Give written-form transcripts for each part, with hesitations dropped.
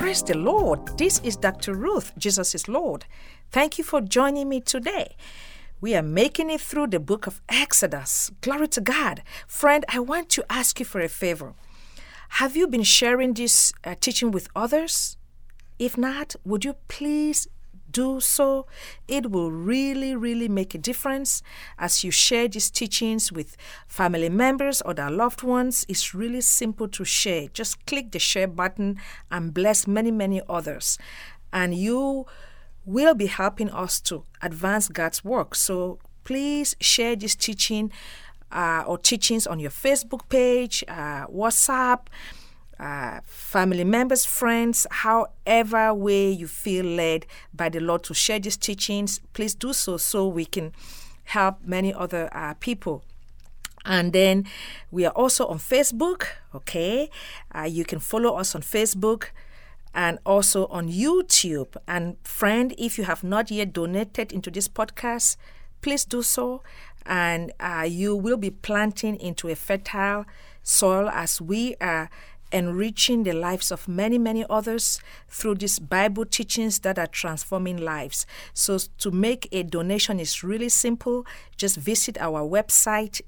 Praise the Lord. This is Dr. Ruth. Jesus is Lord. Thank you for joining me today. We are making it through the book of Exodus. Glory to God. Friend, I want to ask you for a favor. Have you been sharing this teaching with others? If not, would you please do so? It will really make a difference as you share these teachings with family members or their loved ones. It's really simple to share. Just click the share button and bless many others. And you will be helping us to advance God's work. So please share this teaching or teachings on your Facebook page, WhatsApp, family members, friends, however way you feel led by the Lord to share these teachings. Please do so we can help many other people. And then we are also on Facebook, okay? You can follow us on Facebook and also on YouTube. And friend, if you have not yet donated into this podcast, please do so. And you will be planting into a fertile soil as we are enriching the lives of many others through these Bible teachings that are transforming lives. So to make a donation is really simple. Just visit our website,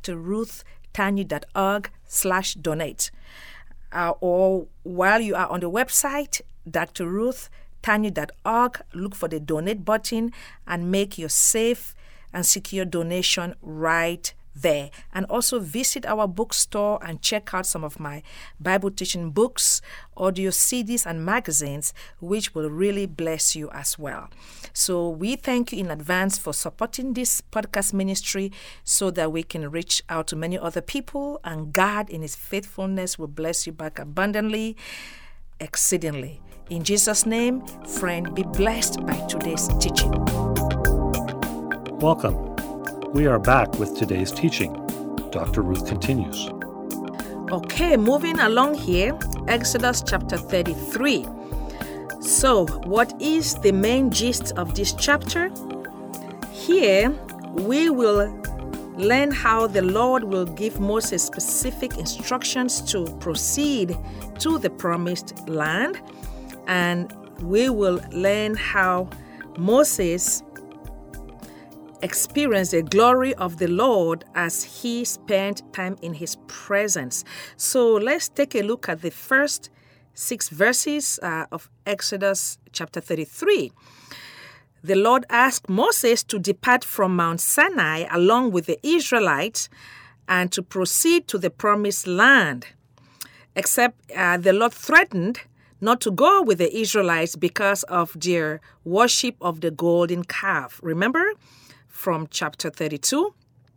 drruthtanyi.org/donate. Or while you are on the website, drruthtanyi.org, look for the donate button and make your safe and secure donation right there. And also visit our bookstore and check out some of my Bible teaching books, audio CDs, and magazines, which will really bless you as well. So we thank you in advance for supporting this podcast ministry so that we can reach out to many other people, and God in His faithfulness will bless you back abundantly, exceedingly. In Jesus' name, friend, be blessed by today's teaching. Welcome. We are back with today's teaching. Dr. Ruth continues. Okay, moving along here, Exodus chapter 33. So, what is the main gist of this chapter? Here, we will learn how the Lord will give Moses specific instructions to proceed to the promised land, and we will learn how Moses experienced the glory of the Lord as he spent time in His presence. So let's take a look at the first 6 verses of Exodus chapter 33. The Lord asked Moses to depart from Mount Sinai along with the Israelites and to proceed to the promised land. Except the Lord threatened not to go with the Israelites because of their worship of the golden calf. Remember? From chapter 32.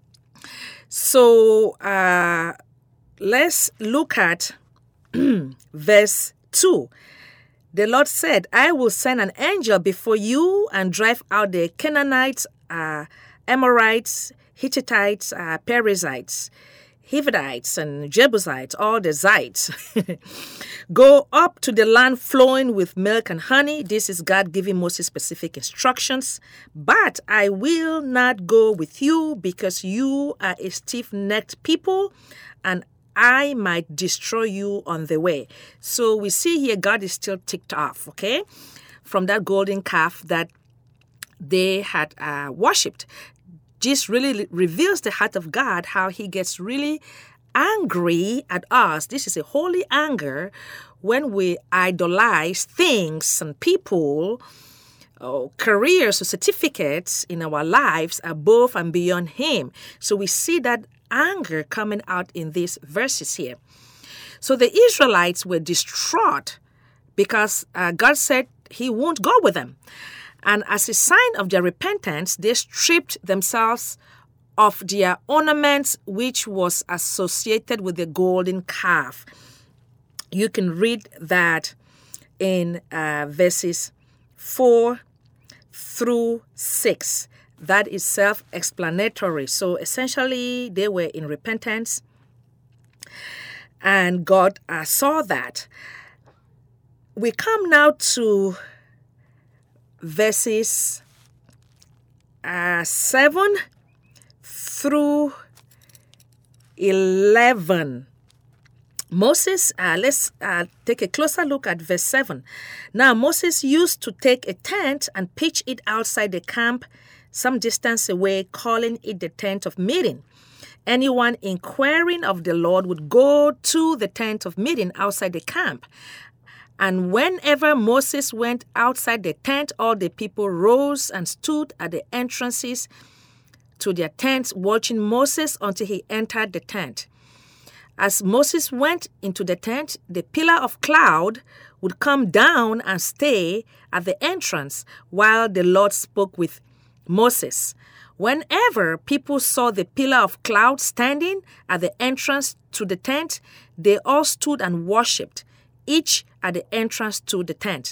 So let's look at verse 2. The Lord said, I will send an angel before you and drive out the Canaanites, Amorites, Hittites, Perizzites, Hivites, and Jebusites, all the Zites. Go up to the land flowing with milk and honey. This is God giving Moses specific instructions. But I will not go with you because you are a stiff-necked people, and I might destroy you on the way. So we see here God is still ticked off, okay, from that golden calf that they had worshipped. This really reveals the heart of God, how He gets really angry at us. This is a holy anger when we idolize things and people, careers or certificates in our lives above and beyond Him. So we see that anger coming out in these verses here. So the Israelites were distraught because God said He won't go with them. And as a sign of their repentance, they stripped themselves of their ornaments, which was associated with the golden calf. You can read that in verses 4 through 6. That is self-explanatory. So essentially, they were in repentance, and God saw that. We come now to verses 7 through 11. Moses, let's take a closer look at verse 7. Now, Moses used to take a tent and pitch it outside the camp some distance away, calling it the tent of meeting. Anyone inquiring of the Lord would go to the tent of meeting outside the camp. And whenever Moses went outside the tent, all the people rose and stood at the entrances to their tents, watching Moses until he entered the tent. As Moses went into the tent, the pillar of cloud would come down and stay at the entrance while the Lord spoke with Moses. Whenever people saw the pillar of cloud standing at the entrance to the tent, they all stood and worshipped, each at the entrance to the tent.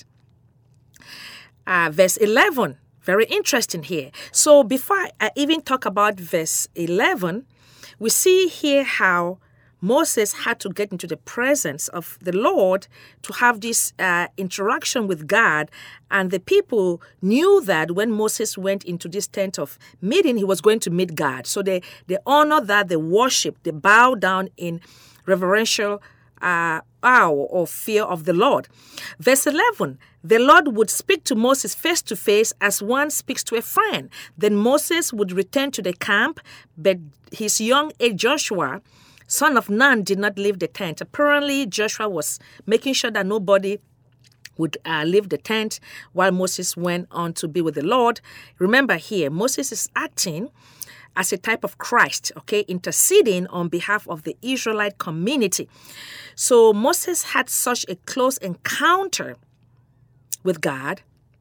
Verse 11, very interesting here. So before I even talk about verse 11, we see here how Moses had to get into the presence of the Lord to have this interaction with God. And the people knew that when Moses went into this tent of meeting, he was going to meet God. So they honor that, they worship, they bow down in reverential awe or fear of the Lord. Verse 11, the Lord would speak to Moses face to face as one speaks to a friend. Then Moses would return to the camp, but his young age Joshua, son of Nun, did not leave the tent. Apparently, Joshua was making sure that nobody would leave the tent while Moses went on to be with the Lord. Remember here, Moses is acting as a type of Christ, okay, interceding on behalf of the Israelite community. So Moses had such a close encounter with God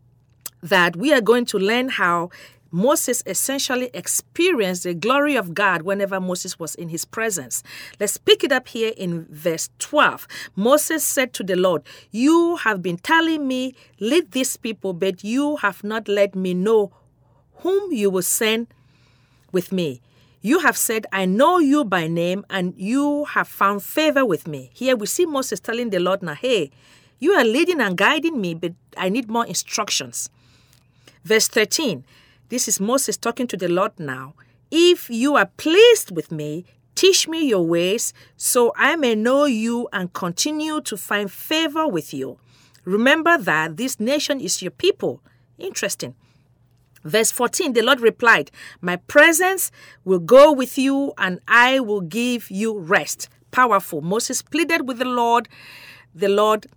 that we are going to learn how Moses essentially experienced the glory of God whenever Moses was in his presence. Let's pick it up here in verse 12. Moses said to the Lord, "You have been telling me, lead these people, but you have not let me know whom you will send with me. You have said, I know you by name, and you have found favor with me." Here we see Moses telling the Lord now, hey, you are leading and guiding me, but I need more instructions. Verse 13, this is Moses talking to the Lord now. "If you are pleased with me, teach me your ways, so I may know you and continue to find favor with you. Remember that this nation is your people." Interesting. Verse 14, the Lord replied, "My presence will go with you and I will give you rest." Powerful. Moses pleaded with the Lord. The Lord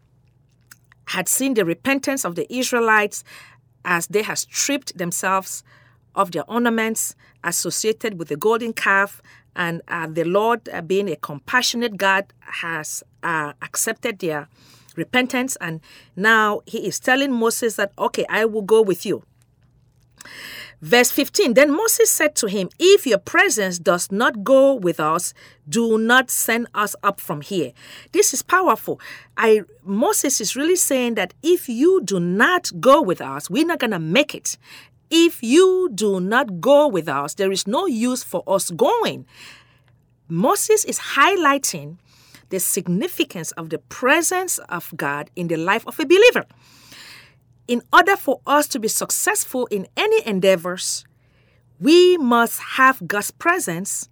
had seen the repentance of the Israelites as they had stripped themselves of their ornaments associated with the golden calf. And the Lord, being a compassionate God, has accepted their repentance. And now he is telling Moses that, okay, I will go with you. Verse 15, then Moses said to him, "If your presence does not go with us, do not send us up from here." This is powerful. Moses is really saying that if you do not go with us, we're not going to make it. If you do not go with us, there is no use for us going. Moses is highlighting the significance of the presence of God in the life of a believer. In order for us to be successful in any endeavors, we must have God's presence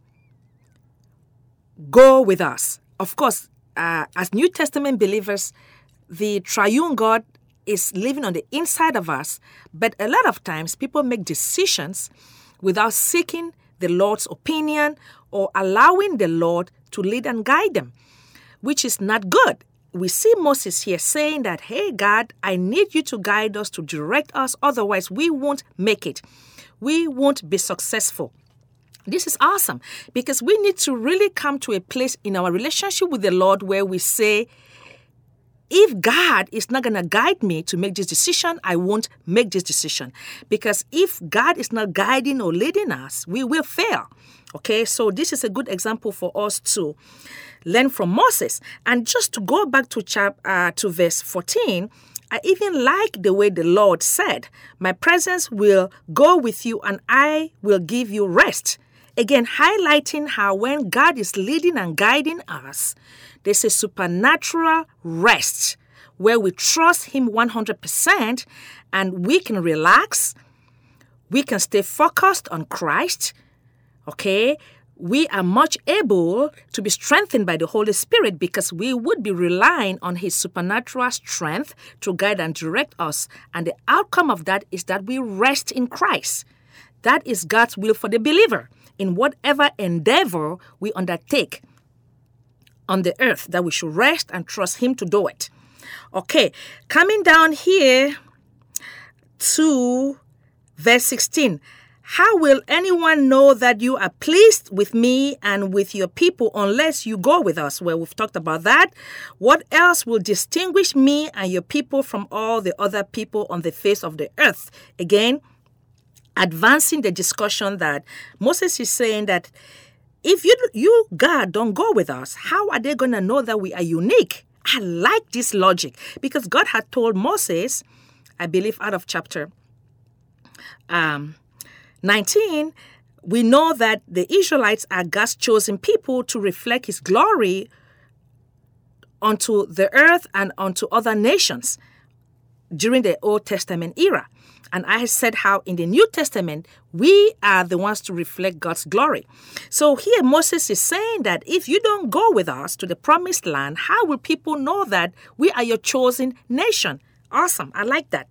go with us. Of course, as New Testament believers, the triune God is living on the inside of us, but a lot of times people make decisions without seeking the Lord's opinion or allowing the Lord to lead and guide them, which is not good. We see Moses here saying that, hey, God, I need you to guide us, to direct us. Otherwise, we won't make it. We won't be successful. This is awesome because we need to really come to a place in our relationship with the Lord where we say, if God is not going to guide me to make this decision, I won't make this decision. Because if God is not guiding or leading us, we will fail. Okay, so this is a good example for us to learn from Moses. And just to go back to verse 14, I even like the way the Lord said, "My presence will go with you and I will give you rest." Again, highlighting how when God is leading and guiding us, there's a supernatural rest where we trust Him 100% and we can relax. We can stay focused on Christ. Okay, we are much able to be strengthened by the Holy Spirit because we would be relying on His supernatural strength to guide and direct us. And the outcome of that is that we rest in Christ. That is God's will for the believer in whatever endeavor we undertake on the earth, that we should rest and trust Him to do it. Okay, coming down here to verse 16. How will anyone know that you are pleased with me and with your people unless you go with us? Well, we've talked about that. What else will distinguish me and your people from all the other people on the face of the earth? Again, advancing the discussion that Moses is saying that if you, God, don't go with us, how are they going to know that we are unique? I like this logic because God had told Moses, I believe out of chapter 19, we know that the Israelites are God's chosen people to reflect His glory onto the earth and onto other nations during the Old Testament era. And I said how in the New Testament, we are the ones to reflect God's glory. So here Moses is saying that if you don't go with us to the promised land, how will people know that we are your chosen nation? Awesome. I like that.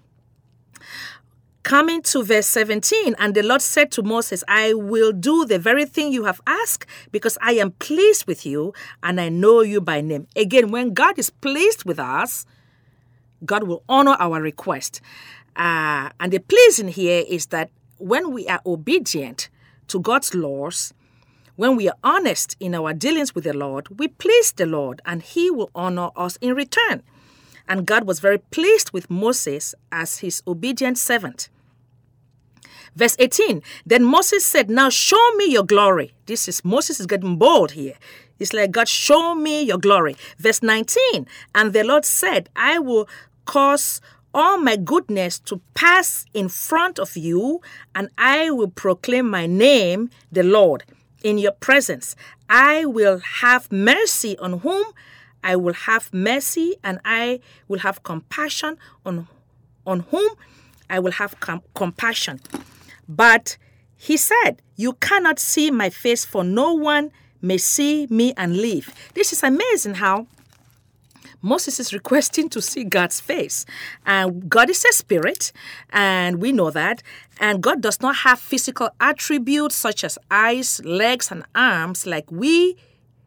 Coming to verse 17, and the Lord said to Moses, I will do the very thing you have asked because I am pleased with you and I know you by name. Again, when God is pleased with us, God will honor our request. And the pleasing here is that when we are obedient to God's laws, when we are honest in our dealings with the Lord, we please the Lord and He will honor us in return. And God was very pleased with Moses as His obedient servant. Verse 18, then Moses said, now show me your glory. Moses is getting bold here. It's like, God, show me your glory. Verse 19, and the Lord said, I will cause all my goodness to pass in front of you, and I will proclaim my name, the Lord, in your presence. I will have mercy on whom I will have mercy, and I will have compassion on whom I will have compassion. But he said, you cannot see my face, for no one may see me and live. This is amazing how Moses is requesting to see God's face. And God is a spirit, and we know that. And God does not have physical attributes such as eyes, legs, and arms like we,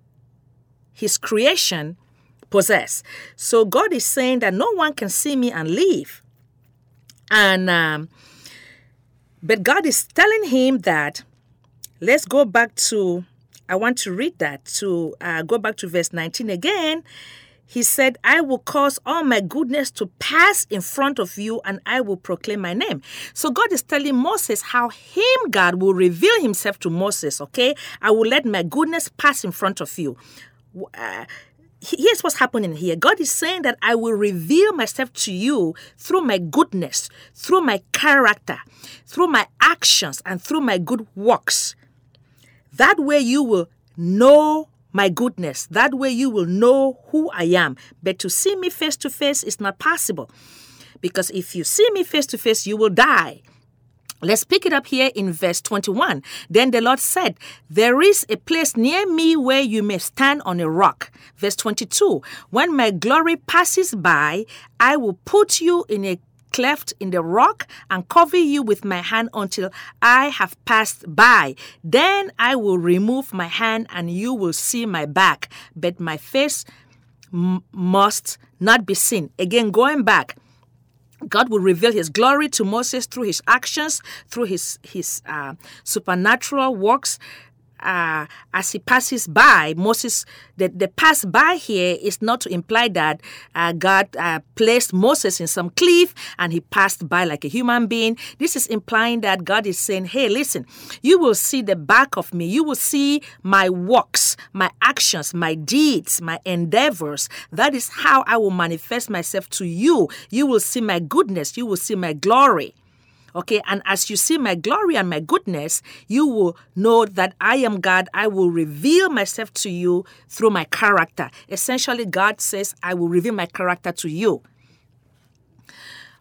His creation, possess. So God is saying that no one can see me and live. And but God is telling him that, let's go back to, I want to read that, to go back to verse 19 again. He said, I will cause all my goodness to pass in front of you, and I will proclaim my name. So God is telling Moses how God will reveal Himself to Moses, okay? I will let my goodness pass in front of you. Here's what's happening here. God is saying that I will reveal myself to you through my goodness, through my character, through my actions, and through my good works. That way you will know my goodness. That way you will know who I am. But to see me face to face is not possible. Because if you see me face to face, you will die. Let's pick it up here in verse 21. Then the Lord said, there is a place near me where you may stand on a rock. Verse 22, when my glory passes by, I will put you in a cleft in the rock and cover you with my hand until I have passed by. Then I will remove my hand and you will see my back, but my face must not be seen. Again, going back, God will reveal His glory to Moses through His actions, through his supernatural works. As he passes by, Moses, the pass by here is not to imply that God placed Moses in some cliff and he passed by like a human being. This is implying that God is saying, hey, listen, you will see the back of me. You will see my works, my actions, my deeds, my endeavors. That is how I will manifest myself to you. You will see my goodness. You will see my glory. Okay, and as you see my glory and my goodness, you will know that I am God. I will reveal myself to you through my character. Essentially, God says, I will reveal my character to you.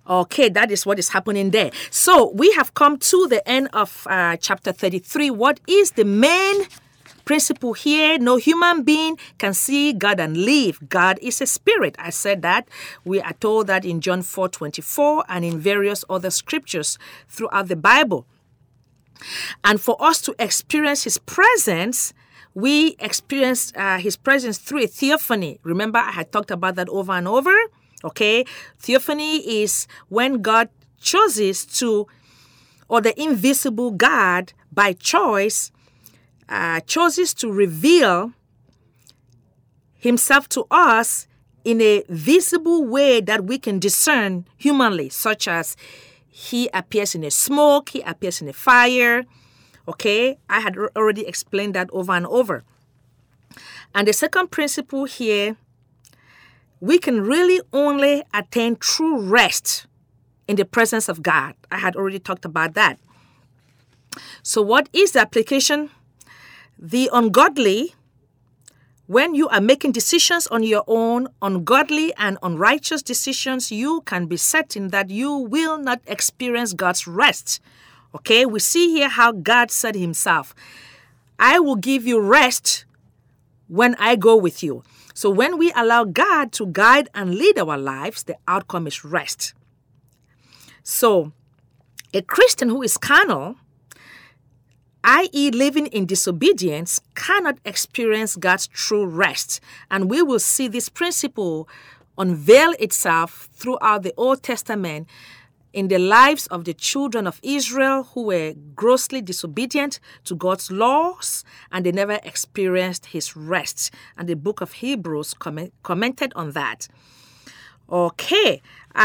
Okay, that is what is happening there. So we have come to the end of chapter 33. What is the main principle here? No human being can see God and live. God is a spirit. I said that. We are told that in John 4:24 and in various other scriptures throughout the Bible. And for us to experience his presence, we experienced his presence through a theophany. Remember, I had talked about that over and over. Okay, theophany is when God chooses to, or the invisible God by choice, chooses to reveal himself to us in a visible way that we can discern humanly, such as he appears in a smoke, he appears in a fire. Okay, I had already explained that over and over. And the second principle here, we can really only attain true rest in the presence of God. I had already talked about that. So what is the application? The ungodly, when you are making decisions on your own, ungodly and unrighteous decisions, you can be certain that you will not experience God's rest. Okay, we see here how God said himself, I will give you rest when I go with you. So when we allow God to guide and lead our lives, the outcome is rest. So a Christian who is carnal, i.e. living in disobedience, cannot experience God's true rest. And we will see this principle unveil itself throughout the Old Testament in the lives of the children of Israel who were grossly disobedient to God's laws, and they never experienced his rest. And the book of Hebrews commented on that. Okay,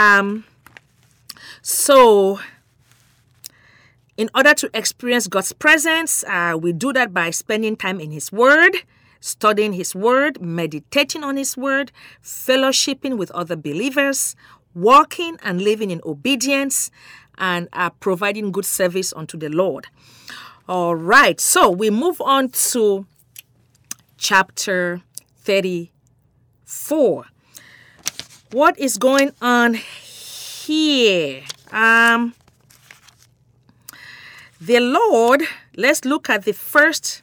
so in order to experience God's presence, we do that by spending time in his word, studying his word, meditating on his word, fellowshipping with other believers, walking and living in obedience, and providing good service unto the Lord. All right, so we move on to chapter 34. What is going on here? The Lord, let's look at the first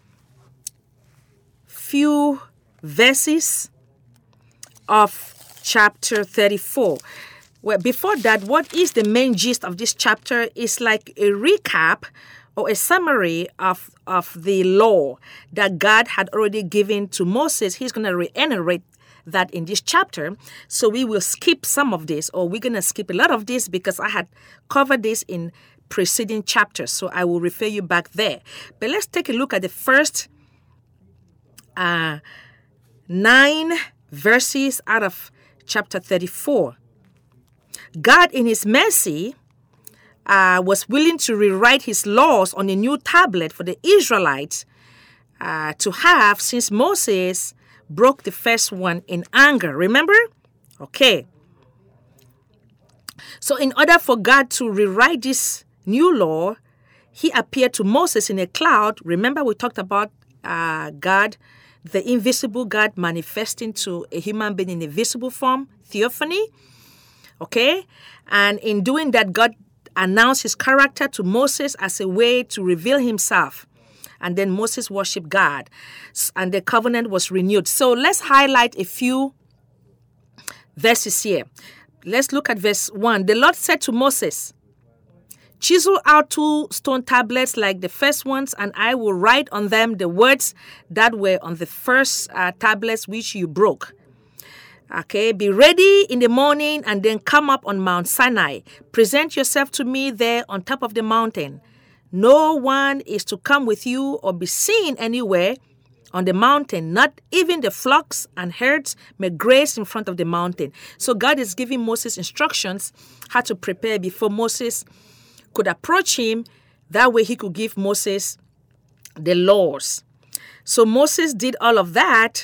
few verses of chapter 34. Well, before that, what is the main gist of this chapter is like a recap or a summary of the law that God had already given to Moses. He's going to reiterate that in this chapter. So we will skip some of this, or we're going to skip a lot of this because I had covered this in preceding chapters. So I will refer you back there. But let's take a look at the first 9 verses out of chapter 34. God, in his mercy, was willing to rewrite his laws on a new tablet for the Israelites to have, since Moses broke the first one in anger. Remember? Okay. So in order for God to rewrite this new law, he appeared to Moses in a cloud. Remember, we talked about God, the invisible God manifesting to a human being in a visible form, theophany. Okay? And in doing that, God announced his character to Moses as a way to reveal himself. And then Moses worshiped God, and the covenant was renewed. So let's highlight a few verses here. Let's look at verse 1. The Lord said to Moses, chisel out 2 stone tablets like the first ones, and I will write on them the words that were on the first tablets which you broke. Okay, be ready in the morning and then come up on Mount Sinai. Present yourself to me there on top of the mountain. No one is to come with you or be seen anywhere on the mountain. Not even the flocks and herds may graze in front of the mountain. So God is giving Moses instructions how to prepare before Moses could approach him. That way he could give Moses the laws. So Moses did all of that,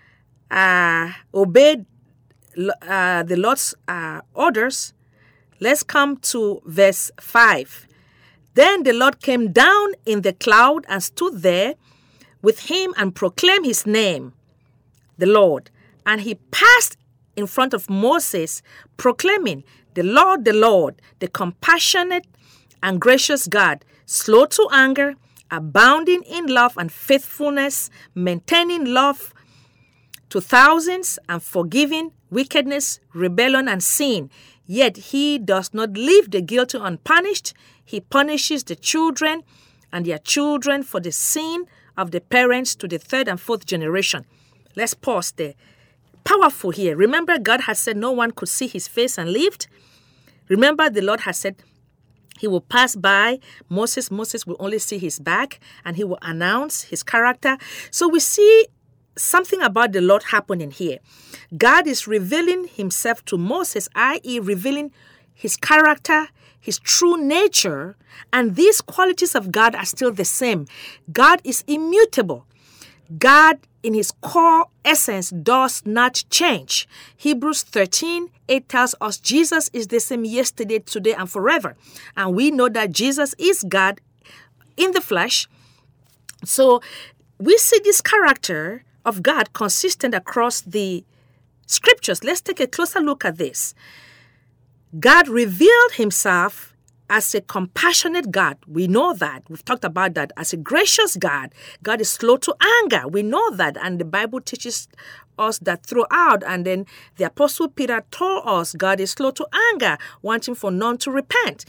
obeyed the Lord's orders. Let's come to verse 5. Then the Lord came down in the cloud and stood there with him and proclaimed his name, the Lord. And he passed in front of Moses, proclaiming, the Lord, the compassionate and gracious God, slow to anger, abounding in love and faithfulness, maintaining love to thousands, and forgiving wickedness, rebellion, and sin. Yet he does not leave the guilty unpunished. He punishes the children and their children for the sin of the parents to the third and fourth generation. Let's pause there. Powerful here. Remember, God has said no one could see his face and lived. Remember, the Lord has said he will pass by Moses. Moses will only see his back, and he will announce his character. So we see something about the Lord happening here. God is revealing himself to Moses, i.e. revealing his character, his true nature, and these qualities of God are still the same. God is immutable. God, in his core essence, does not change. Hebrews 13:8 tells us Jesus is the same yesterday, today, and forever. And we know that Jesus is God in the flesh. So we see this character of God consistent across the scriptures. Let's take a closer look at this. God revealed himself as a compassionate God. We know that. We've talked about that. As a gracious God. God is slow to anger. We know that. And the Bible teaches us that throughout. And then the Apostle Peter told us God is slow to anger, wanting for none to repent.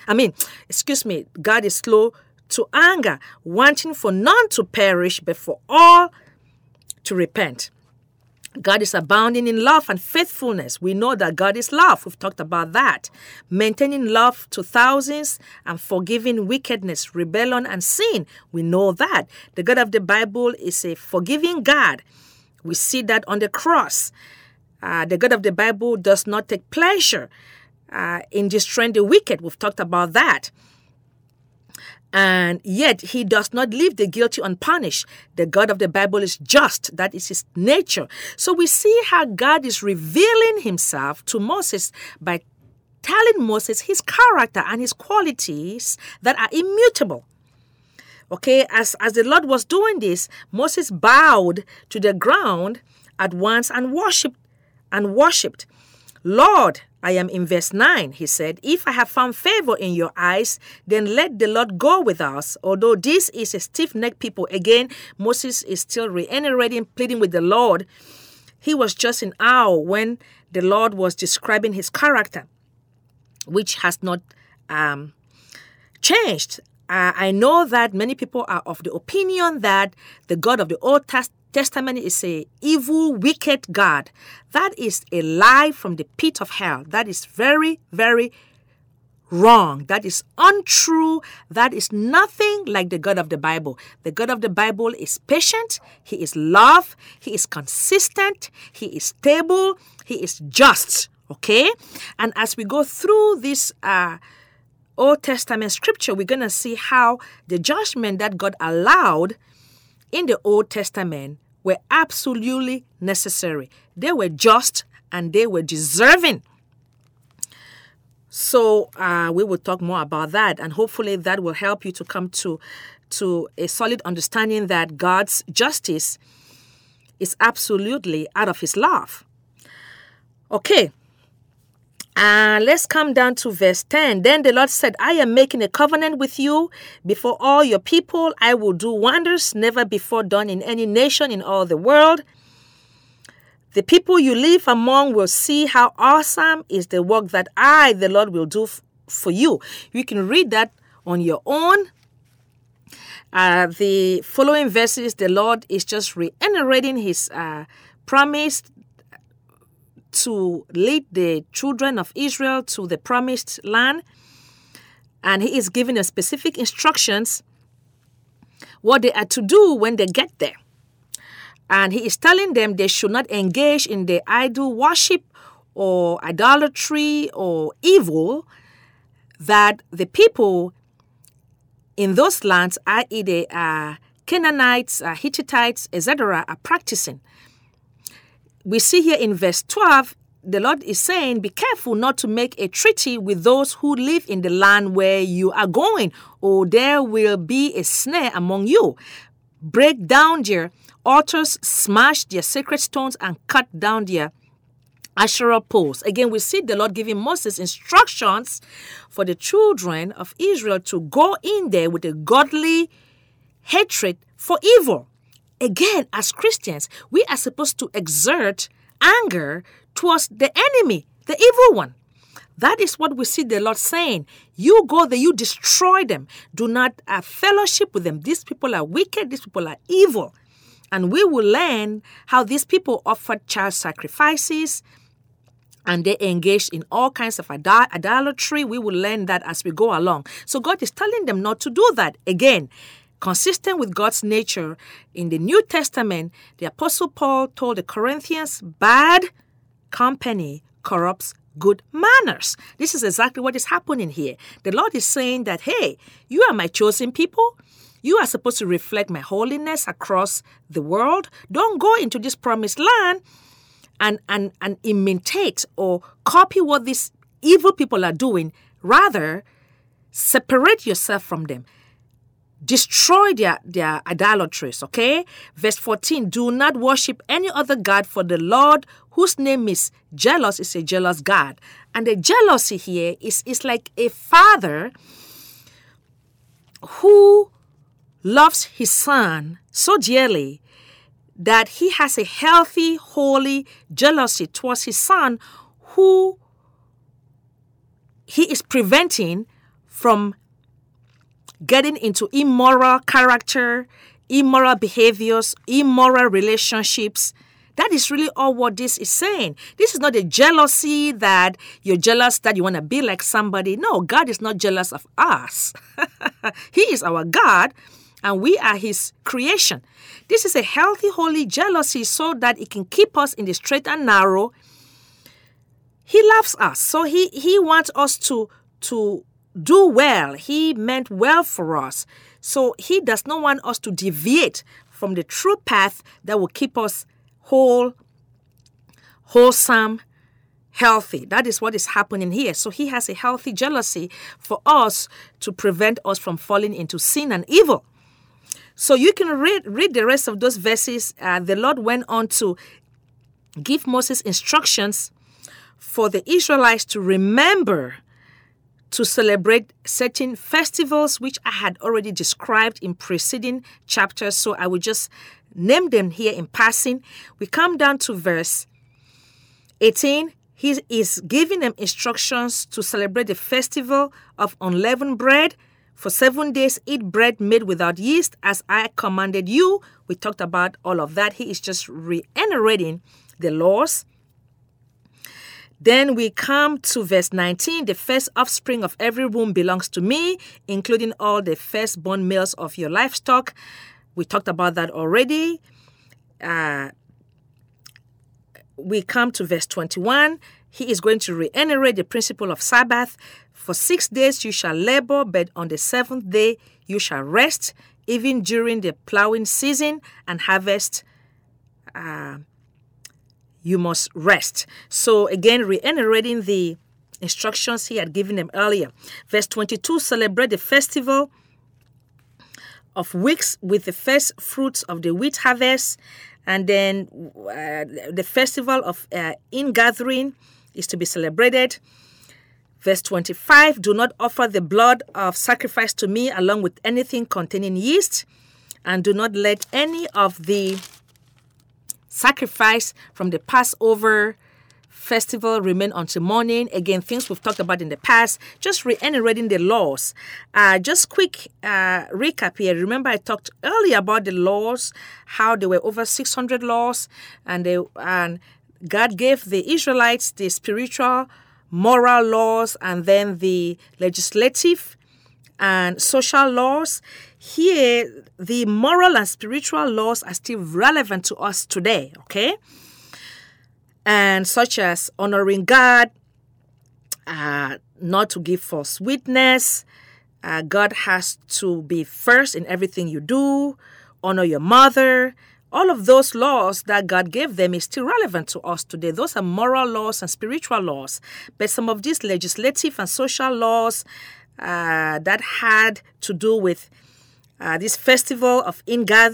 God is slow to anger, wanting for none to perish, but for all to repent. God is abounding in love and faithfulness. We know that God is love. We've talked about that. Maintaining love to thousands and forgiving wickedness, rebellion, and sin. We know that. The God of the Bible is a forgiving God. We see that on the cross. The God of the Bible does not take pleasure in destroying the wicked. We've talked about that. And yet he does not leave the guilty unpunished. The God of the Bible is just. That is his nature. So we see how God is revealing himself to Moses by telling Moses his character and his qualities that are immutable. Okay, as the Lord was doing this, Moses bowed to the ground at once and worshipped. Lord, I am in verse 9, he said, if I have found favor in your eyes, then let the Lord go with us. Although this is a stiff-necked people, again, Moses is still reiterating, pleading with the Lord. He was just in awe when the Lord was describing his character, which has not changed. I know that many people are of the opinion that the God of the Old Testament is a evil, wicked God. That is a lie from the pit of hell. That is very, very wrong. That is untrue. That is nothing like the God of the Bible. The God of the Bible is patient. He is love. He is consistent. He is stable. He is just. Okay? And as we go through this Old Testament scripture, we're going to see how the judgment that God allowed in the Old Testament were absolutely necessary. They were just and they were deserving. So we will talk more about that, and hopefully that will help you to come to a solid understanding that God's justice is absolutely out of his love. Okay. Let's come down to verse 10. Then the Lord said, I am making a covenant with you before all your people. I will do wonders never before done in any nation in all the world. The people you live among will see how awesome is the work that I, the Lord, will do for you. You can read that on your own. The following verses, the Lord is just reiterating his promise to lead the children of Israel to the promised land. And he is giving them specific instructions what they are to do when they get there. And he is telling them they should not engage in the idol worship or idolatry or evil that the people in those lands, i.e. the Canaanites, Hittites, etc., are practicing. We see here in verse 12, the Lord is saying, be careful not to make a treaty with those who live in the land where you are going, or there will be a snare among you. Break down their altars, smash their sacred stones, and cut down their Asherah poles. Again, we see the Lord giving Moses instructions for the children of Israel to go in there with a godly hatred for evil. Again, as Christians, we are supposed to exert anger towards the enemy, the evil one. That is what we see the Lord saying. You go there, you destroy them. Do not fellowship with them. These people are wicked. These people are evil. And we will learn how these people offered child sacrifices and they engaged in all kinds of idolatry. We will learn that as we go along. So God is telling them not to do that. Again, consistent with God's nature, in the New Testament, the Apostle Paul told the Corinthians, bad company corrupts good manners. This is exactly what is happening here. The Lord is saying that, hey, you are my chosen people. You are supposed to reflect my holiness across the world. Don't go into this promised land and imitate or copy what these evil people are doing. Rather, separate yourself from them. Destroy their idolatries, okay? Verse 14, do not worship any other God, for the Lord, whose name is jealous, is a jealous God. And the jealousy here is like a father who loves his son so dearly that he has a healthy, holy jealousy towards his son who he is preventing from getting into immoral character, immoral behaviors, immoral relationships. That is really all what this is saying. This is not a jealousy that you're jealous that you want to be like somebody. No, God is not jealous of us. He is our God, and we are His creation. This is a healthy, holy jealousy so that it can keep us in the straight and narrow. He loves us, so He wants us to do well. He meant well for us. So He does not want us to deviate from the true path that will keep us whole, wholesome, healthy. That is what is happening here. So He has a healthy jealousy for us to prevent us from falling into sin and evil. So you can read the rest of those verses. The Lord went on to give Moses instructions for the Israelites to remember to celebrate certain festivals, which I had already described in preceding chapters. So I will just name them here in passing. We come down to verse 18. He is giving them instructions to celebrate the festival of unleavened bread. For 7 days, eat bread made without yeast, as I commanded you. We talked about all of that. He is just reiterating the laws. Then we come to verse 19. The first offspring of every womb belongs to me, including all the firstborn males of your livestock. We talked about that already. We come to verse 21. He is going to reiterate the principle of Sabbath. For 6 days you shall labor, but on the seventh day you shall rest, even during the plowing season and harvest. You must rest. So again, reiterating the instructions he had given them earlier. Verse 22, celebrate the festival of weeks with the first fruits of the wheat harvest. And then the festival of ingathering is to be celebrated. Verse 25, do not offer the blood of sacrifice to me along with anything containing yeast. And do not let any of the sacrifice from the Passover festival remain until morning. Again, things we've talked about in the past, just reiterating the laws. Just quick recap here. Remember I talked earlier about the laws, how there were over 600 laws, and God gave the Israelites the spiritual, moral laws, and then the legislative and social laws. Here, the moral and spiritual laws are still relevant to us today, okay? And such as honoring God, not to give false witness, God has to be first in everything you do, honor your mother. All of those laws that God gave them is still relevant to us today. Those are moral laws and spiritual laws. But some of these legislative and social laws that had to do with this festival of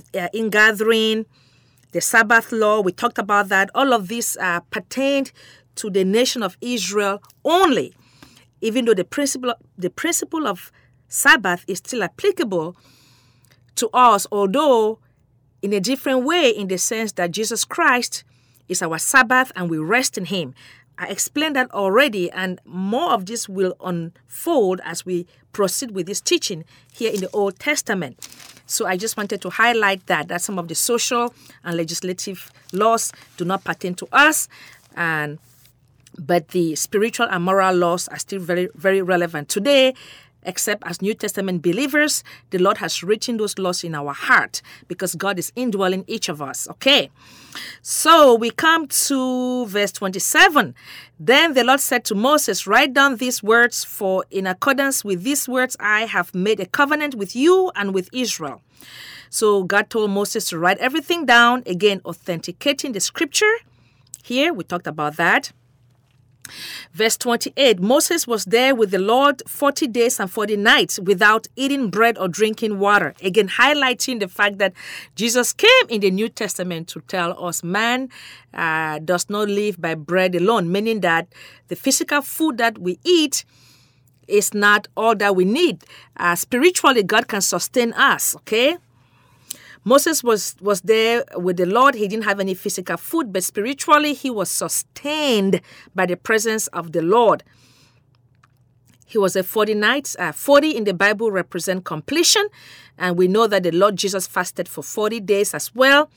ingathering, the Sabbath law, we talked about that. All of these pertained to the nation of Israel only, even though the principle of Sabbath is still applicable to us, although in a different way, in the sense that Jesus Christ is our Sabbath and we rest in him. I explained that already, and more of this will unfold as we proceed with this teaching here in the Old Testament. So I just wanted to highlight that some of the social and legislative laws do not pertain to us, but the spiritual and moral laws are still very, very relevant today. Except as New Testament believers, the Lord has written those laws in our heart because God is indwelling each of us. Okay, so we come to verse 27. Then the Lord said to Moses, write down these words, for in accordance with these words I have made a covenant with you and with Israel. So God told Moses to write everything down, again authenticating the scripture. Here we talked about that. Verse 28, Moses was there with the Lord 40 days and 40 nights without eating bread or drinking water. Again, highlighting the fact that Jesus came in the New Testament to tell us man does not live by bread alone, meaning that the physical food that we eat is not all that we need. Spiritually, God can sustain us, okay? Moses was there with the Lord. He didn't have any physical food, but spiritually he was sustained by the presence of the Lord. He was a 40 nights. 40 in the Bible represent completion, and we know that the Lord Jesus fasted for 40 days as well.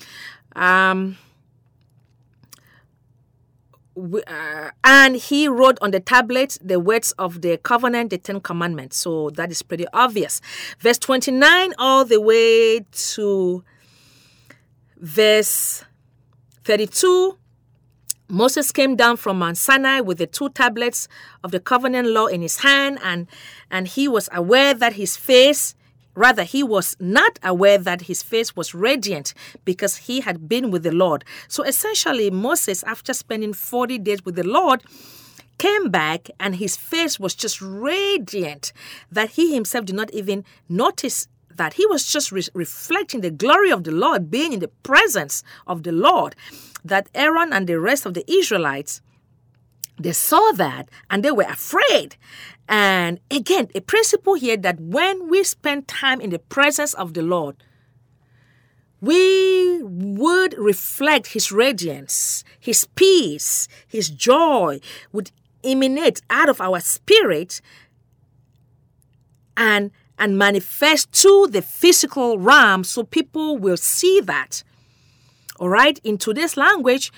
And he wrote on the tablet the words of the covenant, the 10 commandments. So that is pretty obvious. Verse 29 all the way to verse 32. Moses came down from Mount Sinai with the 2 tablets of the covenant law in his hand, and he was aware that he was not aware that his face was radiant because he had been with the Lord. So essentially, Moses, after spending 40 days with the Lord, came back and his face was just radiant, that he himself did not even notice that. He was just reflecting the glory of the Lord, being in the presence of the Lord, that Aaron and the rest of the Israelites, they saw that and they were afraid. And again, a principle here that when we spend time in the presence of the Lord, we would reflect his radiance, his peace, his joy would emanate out of our spirit and manifest to the physical realm so people will see that. All right? In today's language,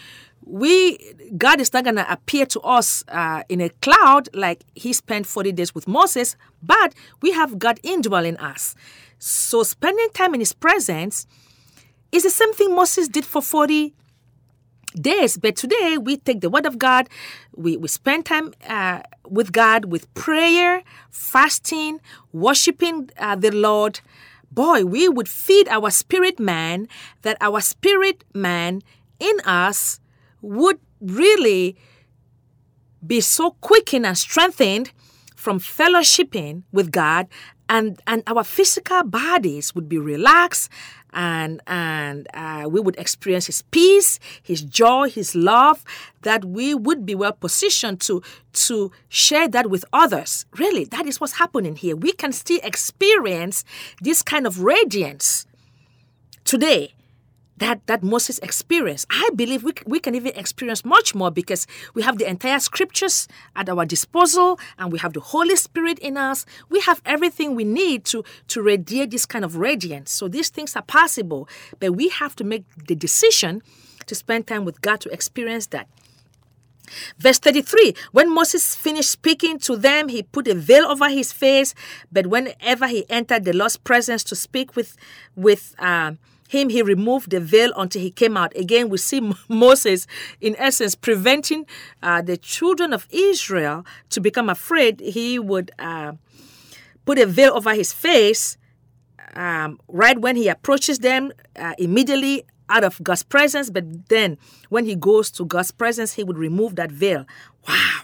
God is not going to appear to us in a cloud like he spent 40 days with Moses, but we have God indwelling us. So spending time in his presence is the same thing Moses did for 40 days. But today we take the word of God, we spend time with God with prayer, fasting, worshiping the Lord. Boy, we would feed our spirit man, that our spirit man in us would really be so quickened and strengthened from fellowshipping with God, and our physical bodies would be relaxed, and we would experience his peace, his joy, his love, that we would be well positioned to share that with others. Really, that is what's happening here. We can still experience this kind of radiance today that Moses experienced. I believe we can even experience much more because we have the entire scriptures at our disposal and we have the Holy Spirit in us. We have everything we need to radiate this kind of radiance. So these things are possible, but we have to make the decision to spend time with God to experience that. Verse 33, when Moses finished speaking to them, he put a veil over his face, but whenever he entered the Lord's presence to speak with him, he removed the veil until he came out. Again, we see Moses, in essence, preventing the children of Israel to become afraid. He would put a veil over his face right when he approaches them, immediately out of God's presence. But then when he goes to God's presence, he would remove that veil. Wow.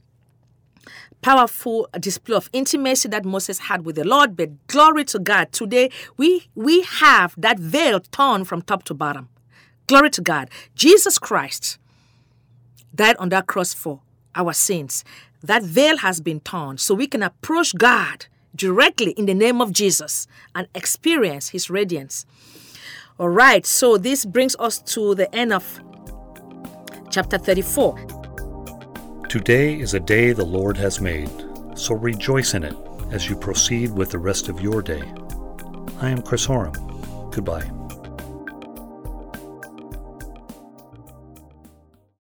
Powerful display of intimacy that Moses had with the Lord, but glory to God. Today, we have that veil torn from top to bottom. Glory to God. Jesus Christ died on that cross for our sins. That veil has been torn, so we can approach God directly in the name of Jesus and experience his radiance. All right, so this brings us to the end of chapter 34. Today is a day the Lord has made, so rejoice in it as you proceed with the rest of your day. I am Chris Horam. Goodbye.